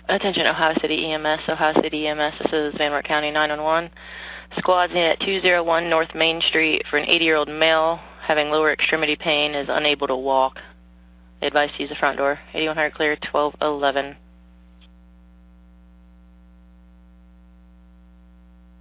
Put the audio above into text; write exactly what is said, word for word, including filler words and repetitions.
Attention Ohio City E M S, Ohio City E M S, this is Van Wert County nine one one. Squad's in at two oh one North Main Street for an eighty-year-old male having lower extremity pain, is unable to walk. They advise to use the front door. eighty-one hundred clear, twelve eleven.